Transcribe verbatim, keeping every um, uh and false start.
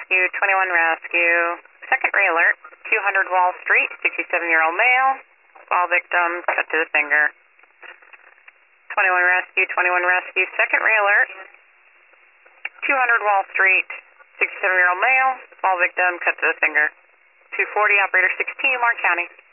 Rescue, twenty-one Rescue. Second ray alert, two hundred Wall Street, sixty-seven-year-old male. Fall victim, cut to the finger. twenty-one Rescue, twenty-one Rescue. Second ray alert, two hundred Wall Street, sixty-seven-year-old male. Fall victim, cut to the finger. two forty, operator sixteen, Mark County.